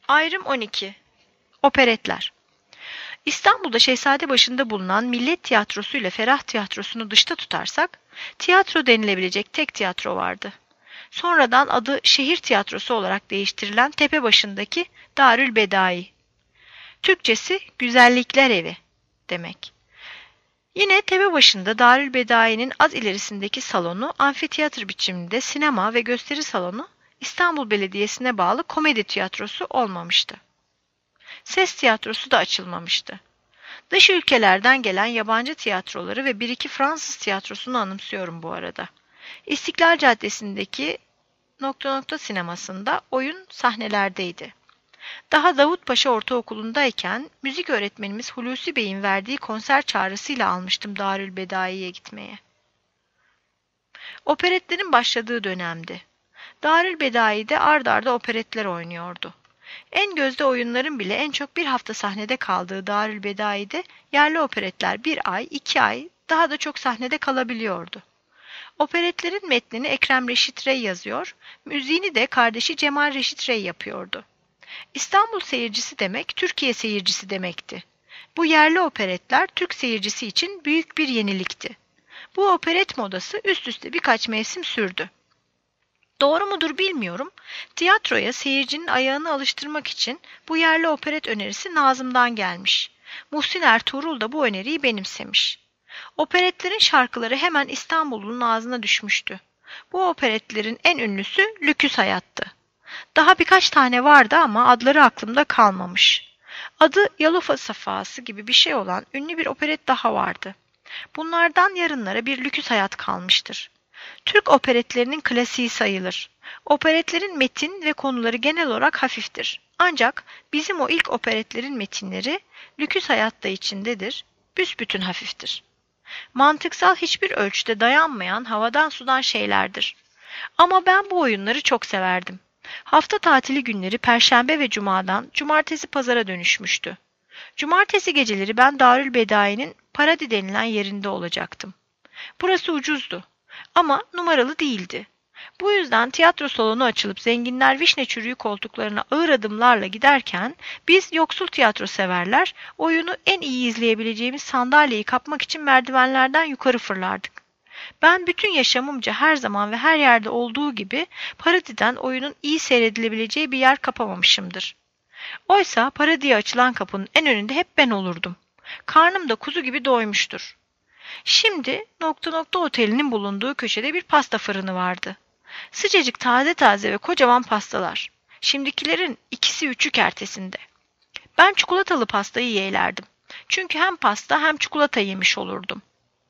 Ayrım 12. Operetler. İstanbul'da Şehzadebaşı'nda bulunan Millet Tiyatrosu ile Ferah Tiyatrosu'nu dışta tutarsak, tiyatro denilebilecek tek tiyatro vardı. Sonradan adı Şehir Tiyatrosu olarak değiştirilen Tepebaşı'ndaki Darülbedai. Türkçesi Güzellikler Evi demek. Yine Tepebaşı'nda Darülbedai'nin az ilerisindeki salonu amfiteyatr biçiminde sinema ve gösteri salonu İstanbul Belediyesi'ne bağlı komedi tiyatrosu olmamıştı. Ses tiyatrosu da açılmamıştı. Dış ülkelerden gelen yabancı tiyatroları ve bir iki Fransız tiyatrosunu anımsıyorum bu arada. İstiklal Caddesi'ndeki sinemasında oyun sahnelerdeydi. Daha Davutpaşa Ortaokulu'ndayken müzik öğretmenimiz Hulusi Bey'in verdiği konser çağrısıyla almıştım Darülbedai'ye gitmeye. Operetlerin başladığı dönemdi. Darülbedai'de ard arda operetler oynuyordu. En gözde oyunların bile en çok bir hafta sahnede kaldığı Darülbedai'de yerli operetler 1 ay, 2 ay daha da çok sahnede kalabiliyordu. Operetlerin metnini Ekrem Reşit Rey yazıyor, müziğini de kardeşi Cemal Reşit Rey yapıyordu. İstanbul seyircisi demek, Türkiye seyircisi demekti. Bu yerli operetler Türk seyircisi için büyük bir yenilikti. Bu operet modası üst üste birkaç mevsim sürdü. Doğru mudur bilmiyorum. Tiyatroya seyircinin ayağını alıştırmak için bu yerli operet önerisi Nazım'dan gelmiş. Muhsin Ertuğrul da bu öneriyi benimsemiş. Operetlerin şarkıları hemen İstanbul'un ağzına düşmüştü. Bu operetlerin en ünlüsü Lüküs Hayat'tı. Daha birkaç tane vardı ama adları aklımda kalmamış. Adı Yalofa Safası gibi bir şey olan ünlü bir operet daha vardı. Bunlardan yarınlara bir Lüküs Hayat kalmıştır. Türk operetlerinin klasiği sayılır. Operetlerin metin ve konuları genel olarak hafiftir. Ancak bizim o ilk operetlerin metinleri Lüküs Hayat da içindedir, büsbütün hafiftir. Mantıksal hiçbir ölçüde dayanmayan havadan sudan şeylerdir. Ama ben bu oyunları çok severdim. Hafta tatili günleri Perşembe ve Cuma'dan Cumartesi Pazara dönüşmüştü. Cumartesi geceleri ben Darülbedai'nin Paradi denilen yerinde olacaktım. Burası ucuzdu ama numaralı değildi. Bu yüzden tiyatro salonu açılıp zenginler vişne çürüğü koltuklarına ağır adımlarla giderken biz yoksul tiyatro severler oyunu en iyi izleyebileceğimiz sandalyeyi kapmak için merdivenlerden yukarı fırlardık. Ben bütün yaşamımca her zaman ve her yerde olduğu gibi Paradi'den oyunun iyi seyredilebileceği bir yer kapamamışımdır. Oysa Paradi'ye açılan kapının en önünde hep ben olurdum. Karnım da kuzu gibi doymuştur. Şimdi otelinin bulunduğu köşede bir pasta fırını vardı. Sıcacık taze taze ve kocaman pastalar. Şimdikilerin ikisi üçü kertesinde. Ben çikolatalı pastayı yeğlerdim. Çünkü hem pasta hem çikolata yemiş olurdum.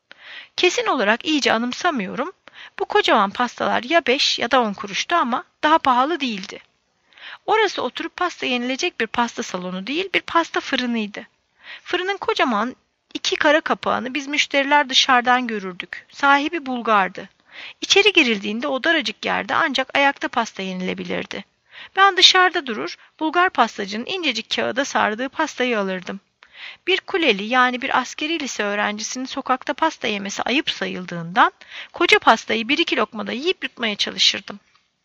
Kesin olarak iyice anımsamıyorum. Bu kocaman pastalar ya 5 ya da 10 kuruştu ama daha pahalı değildi. Orası oturup pasta yenilecek bir pasta salonu değil, bir pasta fırınıydı. Fırının kocaman 2 kara kapağını biz müşteriler dışarıdan görürdük. Sahibi Bulgardı. İçeri girildiğinde o daracık yerde ancak ayakta pasta yenilebilirdi. Ben dışarıda durur, Bulgar pastacının incecik kağıda sardığı pastayı alırdım. Bir kuleli yani bir askeri lise öğrencisinin sokakta pasta yemesi ayıp sayıldığından koca pastayı 1-2 lokmada yiyip yutmaya çalışırdım.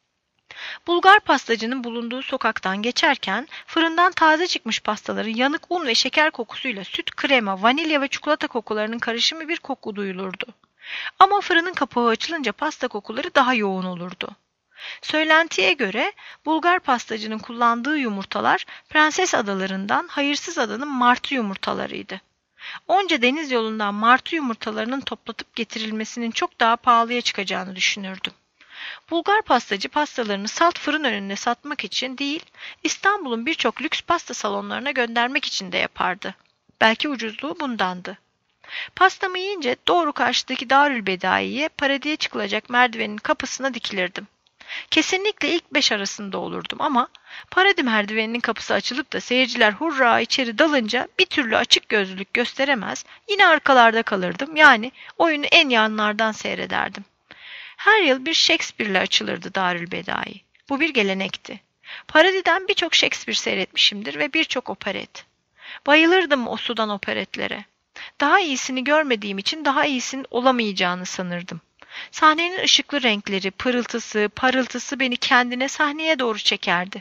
Bulgar pastacının bulunduğu sokaktan geçerken fırından taze çıkmış pastaların yanık un ve şeker kokusuyla süt, krema, vanilya ve çikolata kokularının karışımı bir koku duyulurdu. Ama fırının kapağı açılınca pasta kokuları daha yoğun olurdu. Söylentiye göre Bulgar pastacının kullandığı yumurtalar Prenses Adalarından hayırsız adanın martı yumurtalarıydı. Onca deniz yolundan martı yumurtalarının toplatıp getirilmesinin çok daha pahalıya çıkacağını düşünürdüm. Bulgar pastacı pastalarını salt fırın önünde satmak için değil, İstanbul'un birçok lüks pasta salonlarına göndermek için de yapardı. Belki ucuzluğu bundandı. Pastamı yiyince doğru karşıdaki Darülbedai'ye Paradi'ye çıkılacak merdivenin kapısına dikilirdim. Kesinlikle ilk 5 arasında olurdum ama Paradi merdiveninin kapısı açılıp da seyirciler hurra içeri dalınca bir türlü açık gözlülük gösteremez, yine arkalarda kalırdım, yani oyunu en yanlardan seyrederdim. Her yıl bir Shakespeare'le açılırdı Darülbedai. Bu bir gelenekti. Paradi'den birçok Shakespeare seyretmişimdir ve birçok operet. Bayılırdım o sudan operetlere. Daha iyisini görmediğim için daha iyisinin olamayacağını sanırdım. Sahnenin ışıklı renkleri, pırıltısı, parıltısı beni kendine sahneye doğru çekerdi.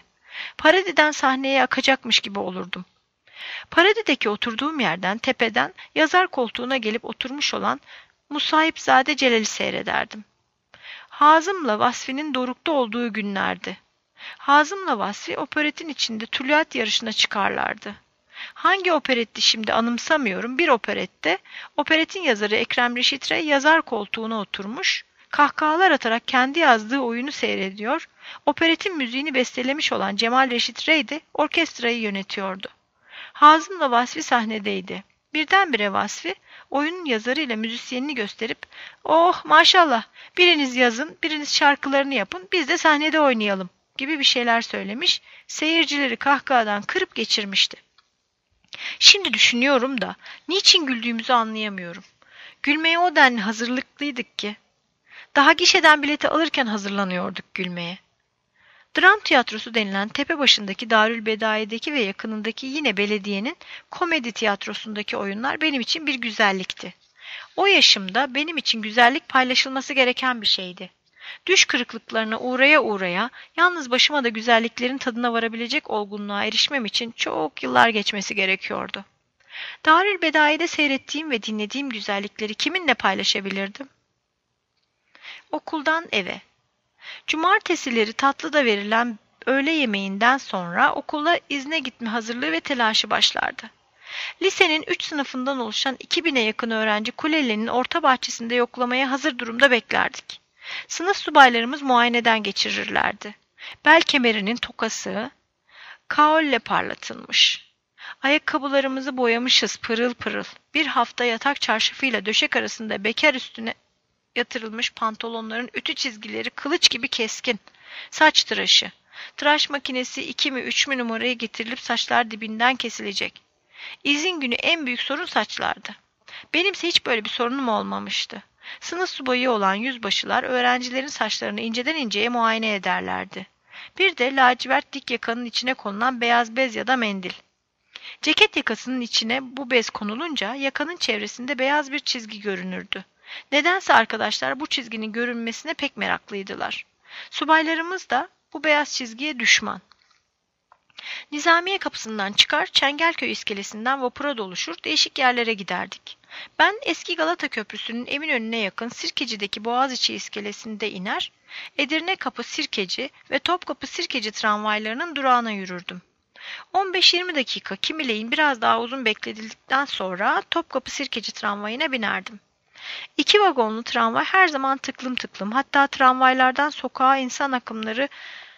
Paradiden sahneye akacakmış gibi olurdum. Paradideki oturduğum yerden tepeden yazar koltuğuna gelip oturmuş olan Musahipzade Celal'i seyrederdim. Hazım'la Vasfi'nin dorukta olduğu günlerdi. Hazım'la Vasfi operetin içinde tülyat yarışına çıkarlardı. Hangi operetti şimdi anımsamıyorum, bir operette operetin yazarı Ekrem Reşit Rey yazar koltuğuna oturmuş, kahkahalar atarak kendi yazdığı oyunu seyrediyor, operetin müziğini bestelemiş olan Cemal Reşit Rey de orkestrayı yönetiyordu. Hazım'la Vasfi sahnedeydi. Birdenbire Vasfi, oyunun yazarı ile müzisyenini gösterip, "Oh maşallah, biriniz yazın, biriniz şarkılarını yapın, biz de sahnede oynayalım," gibi bir şeyler söylemiş, seyircileri kahkahadan kırıp geçirmişti. Şimdi düşünüyorum da, niçin güldüğümüzü anlayamıyorum. Gülmeye o denli hazırlıklıydık ki. Daha gişeden bileti alırken hazırlanıyorduk gülmeye. Dram tiyatrosu denilen tepe başındaki Darülbedai'deki ve yakınındaki yine belediyenin komedi tiyatrosundaki oyunlar benim için bir güzellikti. O yaşımda benim için güzellik paylaşılması gereken bir şeydi. Düş kırıklıklarına uğraya uğraya yalnız başıma da güzelliklerin tadına varabilecek olgunluğa erişmem için çok yıllar geçmesi gerekiyordu. Darülbedai'de seyrettiğim ve dinlediğim güzellikleri kiminle paylaşabilirdim? Okuldan eve. Cumartesileri tatlıda verilen öğle yemeğinden sonra okula izne gitme hazırlığı ve telaşı başlardı. Lisenin 3 sınıfından oluşan 2000'e yakın öğrenci Kuleli'nin orta bahçesinde yoklamaya hazır durumda beklerdik. Sınıf subaylarımız muayeneden geçirirlerdi. Bel kemerinin tokası kaolle parlatılmış. Ayakkabılarımızı boyamışız pırıl pırıl. Bir hafta yatak çarşafıyla döşek arasında bekar üstüne yatırılmış pantolonların ütü çizgileri kılıç gibi keskin. Saç tıraşı. Tıraş makinesi 2 mi 3 mü numaraya getirilip saçlar dibinden kesilecek. İzin günü en büyük sorun saçlardı. Benimse hiç böyle bir sorunum olmamıştı. Sınıf subayı olan yüzbaşılar öğrencilerin saçlarını inceden inceye muayene ederlerdi. Bir de lacivert dik yakanın içine konulan beyaz bez ya da mendil. Ceket yakasının içine bu bez konulunca yakanın çevresinde beyaz bir çizgi görünürdü. Nedense arkadaşlar bu çizginin görünmesine pek meraklıydılar. Subaylarımız da bu beyaz çizgiye düşman. Nizamiye kapısından çıkar, Çengelköy iskelesinden vapura doluşur, değişik yerlere giderdik. Ben eski Galata Köprüsü'nün Eminönü'ne yakın Sirkeci'deki Boğaziçi iskelesinde iner, Edirnekapı Sirkeci ve Topkapı Sirkeci tramvaylarının durağına yürürdüm. 15-20 dakika kimileyin biraz daha uzun bekledildikten sonra Topkapı Sirkeci tramvayına binerdim. 2 vagonlu tramvay her zaman tıklım tıklım, hatta tramvaylardan sokağa insan akımları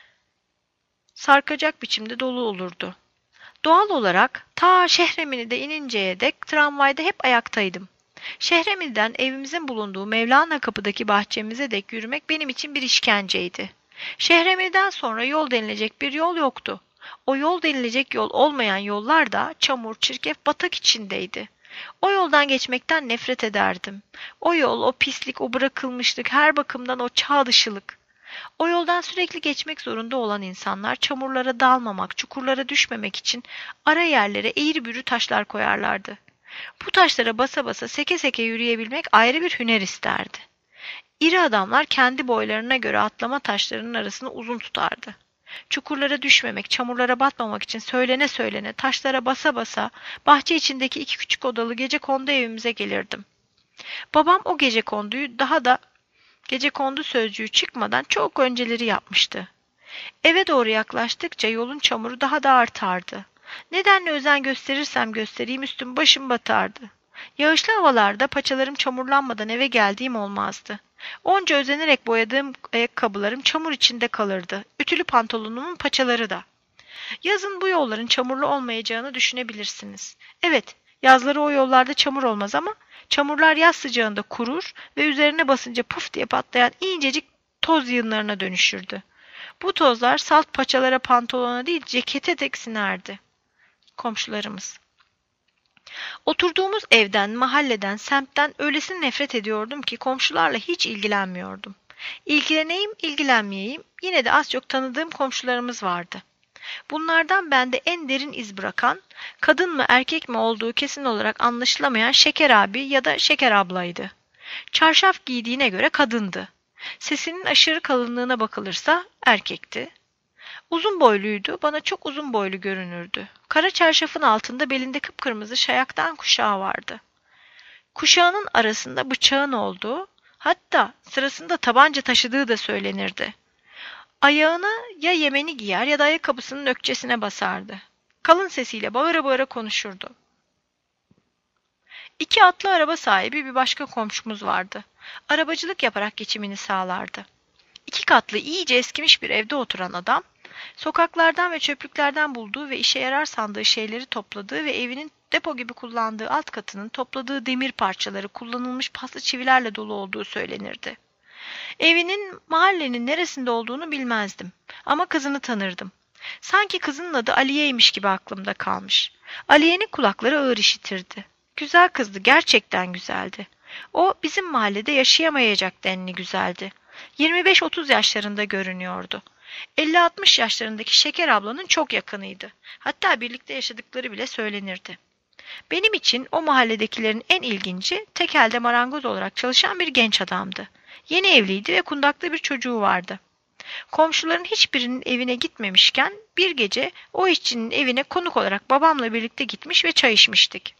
sarkacak biçimde dolu olurdu. Doğal olarak ta Şehremini'de ininceye dek tramvayda hep ayaktaydım. Şehremini'den evimizin bulunduğu Mevlana Kapı'daki bahçemize dek yürümek benim için bir işkenceydi. Şehremini'den sonra yol denilecek bir yol yoktu. O yol denilecek yol olmayan yollar da çamur, çirkef, batak içindeydi. O yoldan geçmekten nefret ederdim. O yol, o pislik, o bırakılmışlık, her bakımdan o çağ dışılık. O yoldan sürekli geçmek zorunda olan insanlar çamurlara dalmamak, çukurlara düşmemek için ara yerlere eğri büğrü taşlar koyarlardı. Bu taşlara basa basa seke seke yürüyebilmek ayrı bir hüner isterdi. İri adamlar kendi boylarına göre atlama taşlarının arasını uzun tutardı. Çukurlara düşmemek, çamurlara batmamak için söylene söylene taşlara basa basa bahçe içindeki 2 küçük odalı gecekondu evimize gelirdim. Babam o gecekonduyu daha da gecekondu sözcüğü çıkmadan çok önceleri yapmıştı. Eve doğru yaklaştıkça yolun çamuru daha da artardı. Nedenle özen gösterirsem göstereyim üstüm başım batardı. Yağışlı havalarda paçalarım çamurlanmadan eve geldiğim olmazdı. Onca özenerek boyadığım ayakkabılarım çamur içinde kalırdı. Ütülü pantolonumun paçaları da. Yazın bu yolların çamurlu olmayacağını düşünebilirsiniz. Evet, yazları o yollarda çamur olmaz ama çamurlar yaz sıcağında kurur ve üzerine basınca puf diye patlayan incecik toz yığınlarına dönüşürdü. Bu tozlar salt paçalara, pantolona değil cekete dek sinerdi. Komşularımız. Oturduğumuz evden, mahalleden, semtten öylesine nefret ediyordum ki komşularla hiç ilgilenmiyordum. İlgileneyim, ilgilenmeyeyim, yine de az çok tanıdığım komşularımız vardı. Bunlardan bende en derin iz bırakan, kadın mı erkek mi olduğu kesin olarak anlaşılamayan Şeker abi ya da Şeker ablaydı. Çarşaf giydiğine göre kadındı. Sesinin aşırı kalınlığına bakılırsa erkekti. Uzun boyluydu, bana çok uzun boylu görünürdü. Kara çarşafın altında belinde kıpkırmızı şayaktan kuşağı vardı. Kuşağının arasında bıçağın olduğu, hatta sırasında tabanca taşıdığı da söylenirdi. Ayağına ya yemeni giyer ya da ayakkabısının ökçesine basardı. Kalın sesiyle bağıra bağıra konuşurdu. İki atlı araba sahibi bir başka komşumuz vardı. Arabacılık yaparak geçimini sağlardı. İki katlı iyice eskimiş bir evde oturan adam, sokaklardan ve çöplüklerden bulduğu ve işe yarar sandığı şeyleri topladığı ve evinin depo gibi kullandığı alt katının topladığı demir parçaları kullanılmış paslı çivilerle dolu olduğu söylenirdi. Evinin mahallenin neresinde olduğunu bilmezdim ama kızını tanırdım. Sanki kızının adı Aliye'ymiş gibi aklımda kalmış. Aliye'nin kulakları ağır işitirdi. Güzel kızdı, gerçekten güzeldi. O bizim mahallede yaşayamayacak denli güzeldi. 25-30 yaşlarında görünüyordu. 50-60 yaşlarındaki Şeker ablanın çok yakınıydı. Hatta birlikte yaşadıkları bile söylenirdi. Benim için o mahalledekilerin en ilginci tekelde marangoz olarak çalışan bir genç adamdı. Yeni evliydi ve kundaklı bir çocuğu vardı. Komşuların hiçbirinin evine gitmemişken bir gece o işçinin evine konuk olarak babamla birlikte gitmiş ve çay içmiştik.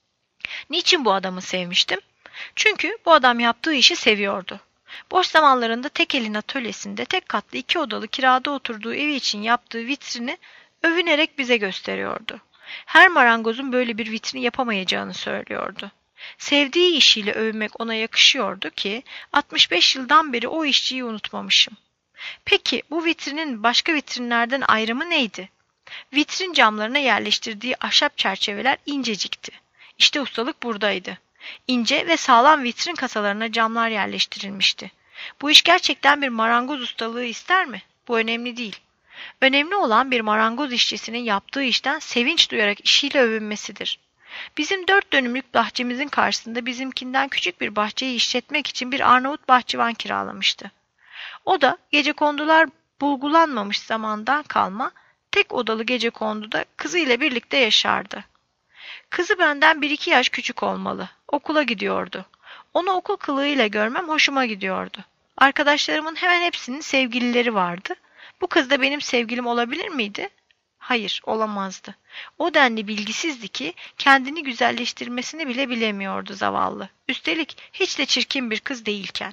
Niçin bu adamı sevmiştim? Çünkü bu adam yaptığı işi seviyordu. Boş zamanlarında tek elin atölyesinde tek katlı 2 odalı kirada oturduğu evi için yaptığı vitrini övünerek bize gösteriyordu. Her marangozun böyle bir vitrini yapamayacağını söylüyordu. Sevdiği işiyle övünmek ona yakışıyordu ki 65 yıldan beri o işçiyi unutmamışım. Peki bu vitrinin başka vitrinlerden ayrımı neydi? Vitrin camlarına yerleştirdiği ahşap çerçeveler incecikti. İşte ustalık buradaydı. İnce ve sağlam vitrin kasalarına camlar yerleştirilmişti. Bu iş gerçekten bir marangoz ustalığı ister mi? Bu önemli değil. Önemli olan bir marangoz işçisinin yaptığı işten sevinç duyarak işiyle övünmesidir. Bizim 4 dönümlük bahçemizin karşısında bizimkinden küçük bir bahçeyi işletmek için bir Arnavut bahçıvan kiralamıştı. O da gecekondular bulgulanmamış zamandan kalma tek odalı gecekonduda kızıyla birlikte yaşardı. Kızı benden 1-2 yaş küçük olmalı. Okula gidiyordu. Onu okul kılığıyla görmem hoşuma gidiyordu. Arkadaşlarımın hemen hepsinin sevgilileri vardı. Bu kız da benim sevgilim olabilir miydi? Hayır, olamazdı. O denli bilgisizdi ki kendini güzelleştirmesini bile bilemiyordu zavallı. Üstelik hiç de çirkin bir kız değilken.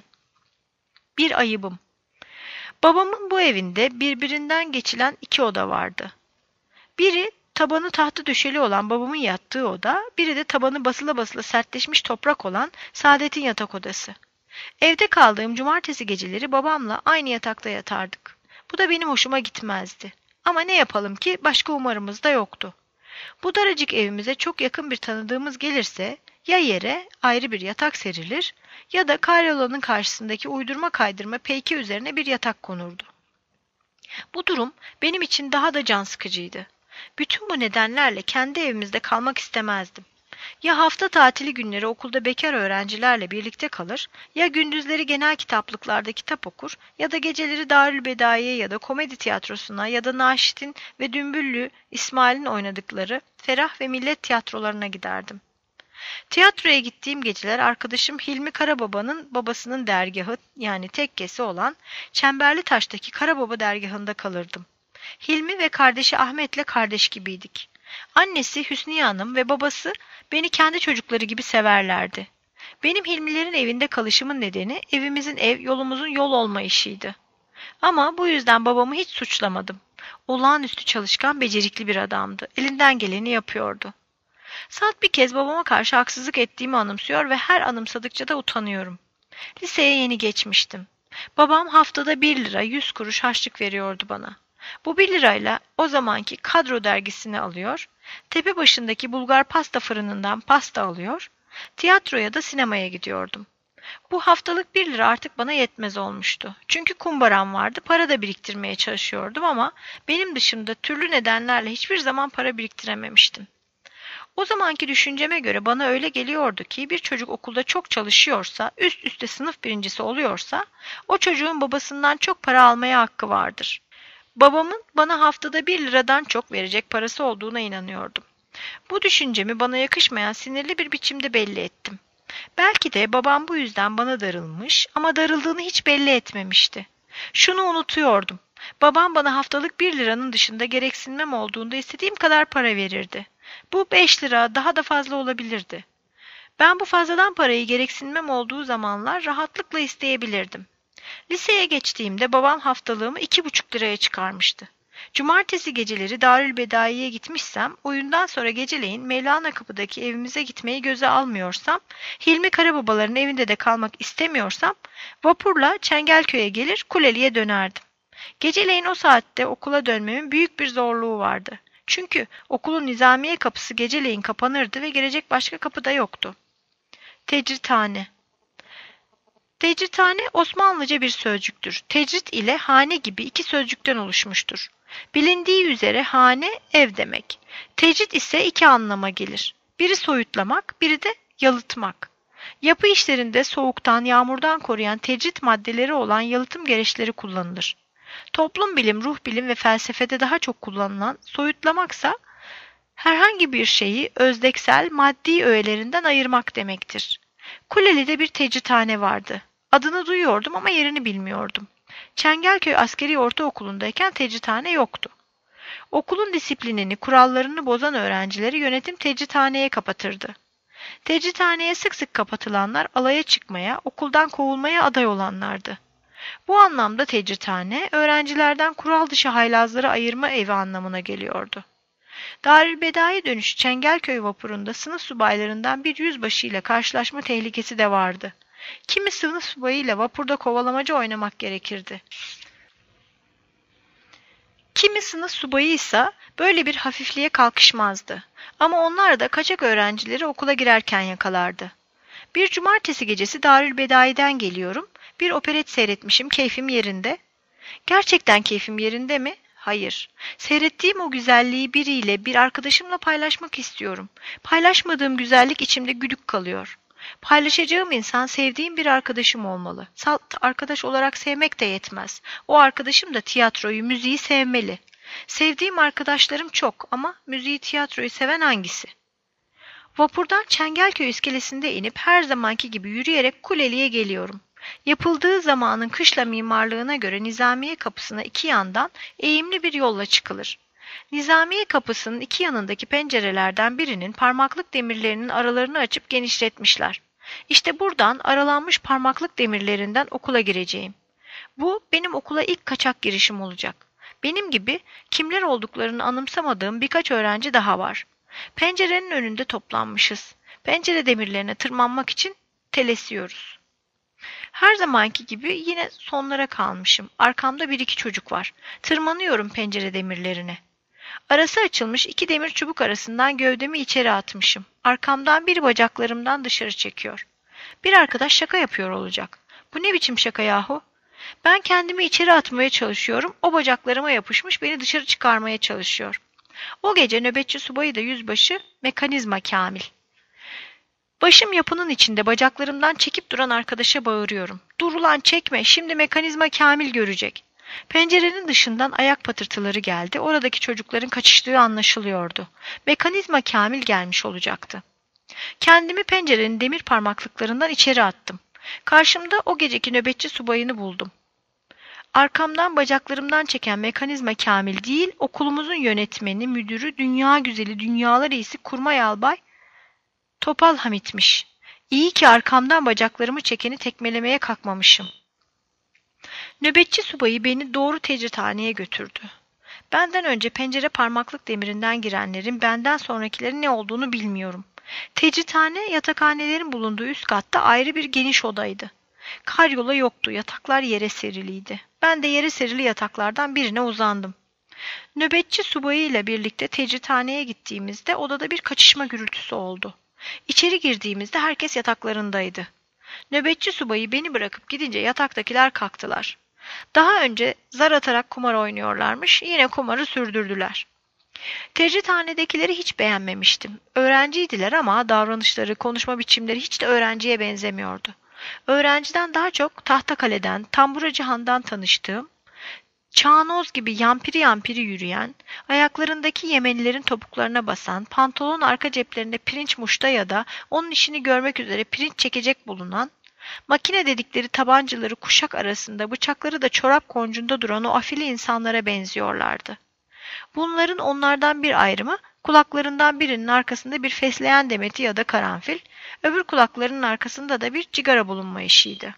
Bir ayıbım. Babamın bu evinde birbirinden geçilen 2 oda vardı. Biri tabanı tahta döşeli olan babamın yattığı oda, biri de tabanı basıla basıla sertleşmiş toprak olan Saadet'in yatak odası. Evde kaldığım cumartesi geceleri babamla aynı yatakta yatardık. Bu da benim hoşuma gitmezdi. Ama ne yapalım ki başka umarımız da yoktu. Bu daracık evimize çok yakın bir tanıdığımız gelirse ya yere ayrı bir yatak serilir ya da karyolanın karşısındaki uydurma kaydırma peyke üzerine bir yatak konurdu. Bu durum benim için daha da can sıkıcıydı. Bütün bu nedenlerle kendi evimizde kalmak istemezdim. Ya hafta tatili günleri okulda bekar öğrencilerle birlikte kalır, ya gündüzleri genel kitaplıklarda kitap okur ya da geceleri Darülbedaiye ya da komedi tiyatrosuna ya da Naşit'in ve Dümbüllü İsmail'in oynadıkları ferah ve millet tiyatrolarına giderdim. Tiyatroya gittiğim geceler arkadaşım Hilmi Karababa'nın babasının dergahı yani tekkesi olan Çemberlitaş'taki Karababa dergahında kalırdım. Hilmi ve kardeşi Ahmet'le kardeş gibiydik. Annesi Hüsniye Hanım ve babası beni kendi çocukları gibi severlerdi. Benim Hilmilerin evinde kalışımın nedeni evimizin ev, yolumuzun yol olma işiydi. Ama bu yüzden babamı hiç suçlamadım. Olağanüstü çalışkan, becerikli bir adamdı. Elinden geleni yapıyordu. Saat bir kez babama karşı haksızlık ettiğimi anımsıyor ve her anımsadıkça da utanıyorum. Liseye yeni geçmiştim. Babam haftada 1 lira 100 kuruş harçlık veriyordu bana. Bu 1 lirayla o zamanki Kadro dergisini alıyor, tepe başındaki Bulgar pasta fırınından pasta alıyor, tiyatroya da sinemaya gidiyordum. Bu haftalık 1 lira artık bana yetmez olmuştu. Çünkü kumbaram vardı, para da biriktirmeye çalışıyordum ama benim dışımda türlü nedenlerle hiçbir zaman para biriktirememiştim. O zamanki düşünceme göre bana öyle geliyordu ki bir çocuk okulda çok çalışıyorsa, üst üste sınıf birincisi oluyorsa, o çocuğun babasından çok para almaya hakkı vardır. Babamın bana haftada 1 liradan çok verecek parası olduğuna inanıyordum. Bu düşüncemi bana yakışmayan sinirli bir biçimde belli ettim. Belki de babam bu yüzden bana darılmış ama darıldığını hiç belli etmemişti. Şunu unutuyordum. Babam bana haftalık 1 liranın dışında gereksinmem olduğunda istediğim kadar para verirdi. Bu 5 lira, daha da fazla olabilirdi. Ben bu fazladan parayı gereksinmem olduğu zamanlar rahatlıkla isteyebilirdim. Liseye geçtiğimde babam haftalığımı 2,5 liraya çıkarmıştı. Cumartesi geceleri Darülbedai'ye gitmişsem, oyundan sonra geceleyin Mevlana Kapı'daki evimize gitmeyi göze almıyorsam, Hilmi Karababaların evinde de kalmak istemiyorsam, vapurla Çengelköy'e gelir, Kuleli'ye dönerdim. Geceleyin o saatte okula dönmemin büyük bir zorluğu vardı. Çünkü okulun nizamiye kapısı geceleyin kapanırdı ve gelecek başka kapı da yoktu. Tecrithane. Tecrithane Osmanlıca bir sözcüktür. Tecrit ile hane gibi iki sözcükten oluşmuştur. Bilindiği üzere hane ev demek. Tecrit ise iki anlama gelir. Biri soyutlamak, biri de yalıtmak. Yapı işlerinde soğuktan, yağmurdan koruyan tecrit maddeleri olan yalıtım gereçleri kullanılır. Toplum bilim, ruh bilim ve felsefede daha çok kullanılan soyutlamaksa herhangi bir şeyi özdeksel, maddi öğelerinden ayırmak demektir. Kuleli'de bir tecrithane vardı. Adını duyuyordum ama yerini bilmiyordum. Çengelköy Askeri Ortaokulu'ndayken tecrithane yoktu. Okulun disiplinini, kurallarını bozan öğrencileri yönetim tecrithaneye kapatırdı. Tecrithaneye sık sık kapatılanlar alaya çıkmaya, okuldan kovulmaya aday olanlardı. Bu anlamda tecrithane, öğrencilerden kural dışı haylazları ayırma evi anlamına geliyordu. Darülbedai dönüşü Çengelköy vapurunda sınıf subaylarından bir yüzbaşıyla karşılaşma tehlikesi de vardı. Kimi sınıf subayıyla vapurda kovalamaca oynamak gerekirdi. Kimi sınıf subayı ise böyle bir hafifliğe kalkışmazdı. Ama onlar da kaçak öğrencileri okula girerken yakalardı. Bir cumartesi gecesi Darülbedai'den geliyorum. Bir operet seyretmişim, keyfim yerinde. Gerçekten keyfim yerinde mi? Hayır. Seyrettiğim o güzelliği biriyle, bir arkadaşımla paylaşmak istiyorum. Paylaşmadığım güzellik içimde güdük kalıyor. Paylaşacağım insan sevdiğim bir arkadaşım olmalı. Salt arkadaş olarak sevmek de yetmez. O arkadaşım da tiyatroyu, müziği sevmeli. Sevdiğim arkadaşlarım çok ama müziği, tiyatroyu seven hangisi? Vapurdan Çengelköy iskelesinde inip her zamanki gibi yürüyerek Kuleli'ye geliyorum. Yapıldığı zamanın kışla mimarlığına göre Nizamiye kapısına iki yandan eğimli bir yolla çıkılır. Nizamiye kapısının iki yanındaki pencerelerden birinin parmaklık demirlerinin aralarını açıp genişletmişler. İşte buradan aralanmış parmaklık demirlerinden okula gireceğim. Bu benim okula ilk kaçak girişim olacak. Benim gibi kimler olduklarını anımsamadığım birkaç öğrenci daha var. Pencerenin önünde toplanmışız. Pencere demirlerine tırmanmak için telesiyoruz. Her zamanki gibi yine sonlara kalmışım. Arkamda bir iki çocuk var. Tırmanıyorum pencere demirlerine. Arası açılmış iki demir çubuk arasından gövdemi içeri atmışım. Arkamdan bir bacaklarımdan dışarı çekiyor. Bir arkadaş şaka yapıyor olacak. Bu ne biçim şaka yahu? Ben kendimi içeri atmaya çalışıyorum. O bacaklarıma yapışmış beni dışarı çıkarmaya çalışıyor. O gece nöbetçi subayı da yüzbaşı Mekanizma Kamil. Başım yapının içinde bacaklarımdan çekip duran arkadaşa bağırıyorum. Dur ulan çekme, şimdi Mekanizma Kamil görecek. Pencerenin dışından ayak patırtıları geldi. Oradaki çocukların kaçıştığı anlaşılıyordu. Mekanizma Kamil gelmiş olacaktı. Kendimi pencerenin demir parmaklıklarından içeri attım. Karşımda o geceki nöbetçi subayını buldum. Arkamdan bacaklarımdan çeken Mekanizma Kamil değil, okulumuzun yönetmeni, müdürü, dünya güzeli, dünyalar iyisi Kurmay Albay Topal Hamit'miş. İyi ki arkamdan bacaklarımı çekeni tekmelemeye kalkmamışım. Nöbetçi subayı beni doğru tecrithaneye götürdü. Benden önce pencere parmaklık demirinden girenlerin benden sonrakilerin ne olduğunu bilmiyorum. Tecrithane yatakhanelerin bulunduğu üst katta ayrı bir geniş odaydı. Karyola yoktu, yataklar yere seriliydi. Ben de yere serili yataklardan birine uzandım. Nöbetçi subayıyla birlikte tecrithaneye gittiğimizde odada bir kaçışma gürültüsü oldu. İçeri girdiğimizde herkes yataklarındaydı. Nöbetçi subayı beni bırakıp gidince yataktakiler kalktılar. Daha önce zar atarak kumar oynuyorlarmış, yine kumarı sürdürdüler. Tecrithanedekileri hiç beğenmemiştim. Öğrenciydiler ama davranışları, konuşma biçimleri hiç de öğrenciye benzemiyordu. Öğrenciden daha çok Tahtakale'den, Tambura Cihan'dan tanıştığım, çağnoz gibi yampiri yampiri yürüyen, ayaklarındaki Yemenilerin topuklarına basan, pantolon arka ceplerinde pirinç muşta ya da onun işini görmek üzere pirinç çekecek bulunan, Makine dedikleri tabancaları kuşak arasında, bıçakları da çorap koncunda duran o afili insanlara benziyorlardı. Bunların onlardan bir ayrımı, kulaklarından birinin arkasında bir fesleğen demeti ya da karanfil, öbür kulaklarının arkasında da bir cigara bulunma işiydi.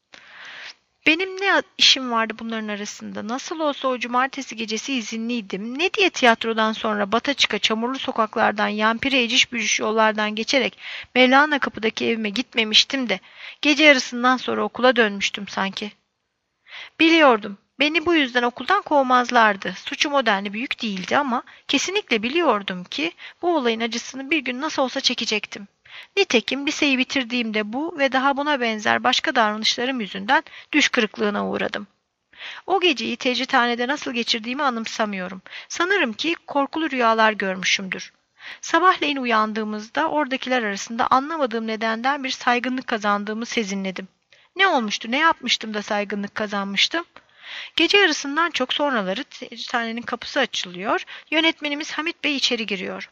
Benim ne işim vardı bunların arasında? Nasıl olsa o cumartesi gecesi izinliydim. Ne diye tiyatrodan sonra bata çıka çamurlu sokaklardan, yampire eciş bücüş yollardan geçerek Mevlana Kapı'daki evime gitmemiştim de gece yarısından sonra okula dönmüştüm sanki. Biliyordum. Beni bu yüzden okuldan kovmazlardı. Suçum o denli büyük değildi ama kesinlikle biliyordum ki bu olayın acısını bir gün nasıl olsa çekecektim. Nitekim liseyi bitirdiğimde bu ve daha buna benzer başka davranışlarım yüzünden düş kırıklığına uğradım. O geceyi tecrithanede nasıl geçirdiğimi anımsamıyorum. Sanırım ki korkulu rüyalar görmüşümdür. Sabahleyin uyandığımızda oradakiler arasında anlamadığım nedenden bir saygınlık kazandığımı sezinledim. Ne olmuştu, ne yapmıştım da saygınlık kazanmıştım? Gece yarısından çok sonraları tecrithanenin kapısı açılıyor, yönetmenimiz Hamit Bey içeri giriyor.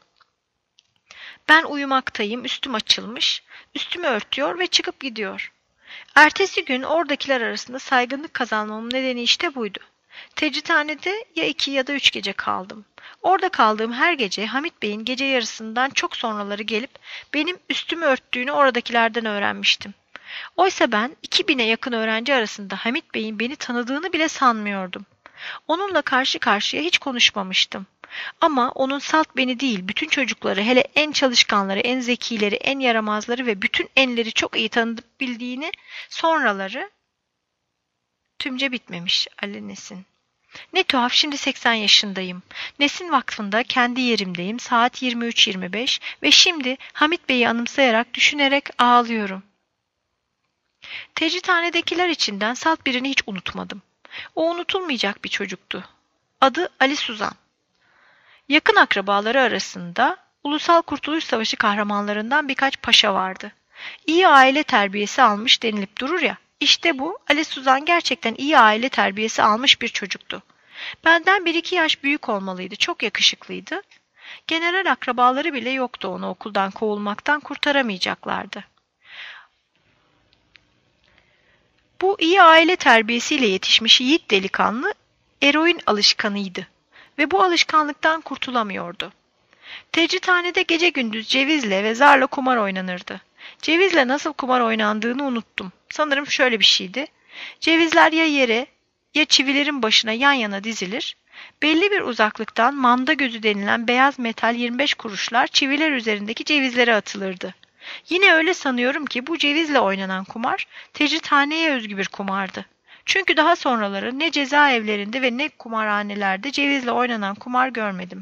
Ben uyumaktayım, üstüm açılmış, üstümü örtüyor ve çıkıp gidiyor. Ertesi gün oradakiler arasında saygınlık kazanmamın nedeni işte buydu. Tecrithanede ya 2 ya da 3 gece kaldım. Orada kaldığım her gece Hamit Bey'in gece yarısından çok sonraları gelip benim üstümü örttüğünü oradakilerden öğrenmiştim. Oysa ben 2000'e yakın öğrenci arasında Hamit Bey'in beni tanıdığını bile sanmıyordum. Onunla karşı karşıya hiç konuşmamıştım. Ama onun salt beni değil, bütün çocukları, hele en çalışkanları, en zekileri, en yaramazları ve bütün enleri çok iyi tanıdıp bildiğini sonraları tümce bitmemiş Ali Nesin. Ne tuhaf, şimdi 80 yaşındayım. Nesin Vakfı'nda kendi yerimdeyim, saat 23:25 ve şimdi Hamit Bey'i anımsayarak, düşünerek ağlıyorum. Tecrithanedekiler içinden salt birini hiç unutmadım. O unutulmayacak bir çocuktu. Adı Ali Suzan. Yakın akrabaları arasında Ulusal Kurtuluş Savaşı kahramanlarından birkaç paşa vardı. İyi aile terbiyesi almış denilip durur ya, işte bu Ali Suzan gerçekten iyi aile terbiyesi almış bir çocuktu. Benden 1-2 yaş büyük olmalıydı, çok yakışıklıydı. General akrabaları bile yoktu, onu okuldan kovulmaktan kurtaramayacaklardı. Bu iyi aile terbiyesiyle yetişmiş yiğit delikanlı eroin alışkanıydı ve bu alışkanlıktan kurtulamıyordu. Tecrithanede gece gündüz cevizle ve zarla kumar oynanırdı. Cevizle nasıl kumar oynandığını unuttum. Sanırım şöyle bir şeydi. Cevizler ya yere ya çivilerin başına yan yana dizilir. Belli bir uzaklıktan manda gözü denilen beyaz metal 25 kuruşlar çiviler üzerindeki cevizlere atılırdı. Yine öyle sanıyorum ki bu cevizle oynanan kumar tecrithaneye özgü bir kumardı. Çünkü daha sonraları ne cezaevlerinde ve ne kumarhanelerde cevizle oynanan kumar görmedim.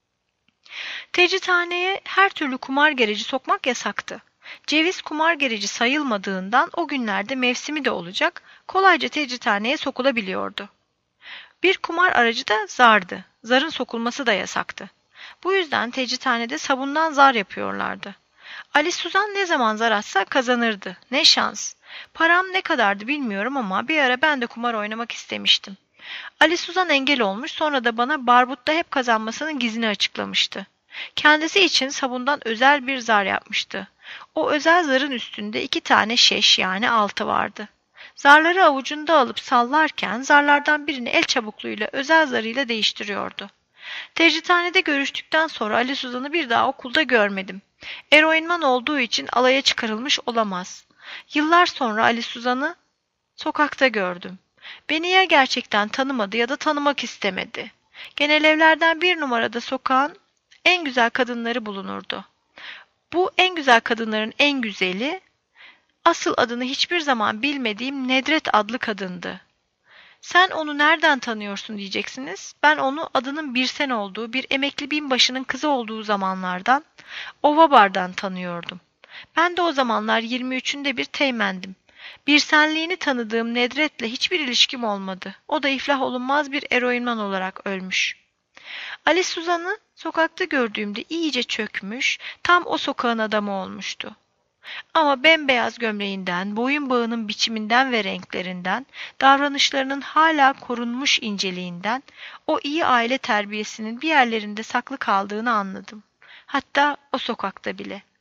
Tecrithaneye her türlü kumar gereci sokmak yasaktı. Ceviz kumar gereci sayılmadığından o günlerde mevsimi de olacak, kolayca tecrithaneye sokulabiliyordu. Bir kumar aracı da zardı. Zarın sokulması da yasaktı. Bu yüzden tecrithanede sabundan zar yapıyorlardı. Ali Suzan ne zaman zar atsa kazanırdı. Ne şans. Param ne kadardı bilmiyorum ama bir ara ben de kumar oynamak istemiştim. Ali Suzan engel olmuş, sonra da bana barbutta hep kazanmasının gizini açıklamıştı. Kendisi için sabundan özel bir zar yapmıştı. O özel zarın üstünde 2 tane şeş yani 6 vardı. Zarları avucunda alıp sallarken zarlardan birini el çabukluğuyla özel zarıyla değiştiriyordu. Tecrithanede görüştükten sonra Ali Suzan'ı bir daha okulda görmedim. Eroinman olduğu için alaya çıkarılmış olamaz. Yıllar sonra Ali Suzan'ı sokakta gördüm. Beni ya gerçekten tanımadı ya da tanımak istemedi. Genel evlerden 1 numarada sokağın en güzel kadınları bulunurdu. Bu en güzel kadınların en güzeli, asıl adını hiçbir zaman bilmediğim Nedret adlı kadındı. Sen onu nereden tanıyorsun diyeceksiniz. Ben onu adının Birsen olduğu, bir emekli binbaşının kızı olduğu zamanlardan, Ovabar'dan tanıyordum. Ben de o zamanlar 23'ünde bir teğmendim. Birsenliğini tanıdığım Nedret'le hiçbir ilişkim olmadı. O da iflah olunmaz bir eroinman olarak ölmüş. Ali Suzan'ı sokakta gördüğümde iyice çökmüş, tam o sokağın adamı olmuştu. Ama bembeyaz gömleğinden, boyun bağının biçiminden ve renklerinden, davranışlarının hala korunmuş inceliğinden, o iyi aile terbiyesinin bir yerlerinde saklı kaldığını anladım. Hatta o sokakta bile.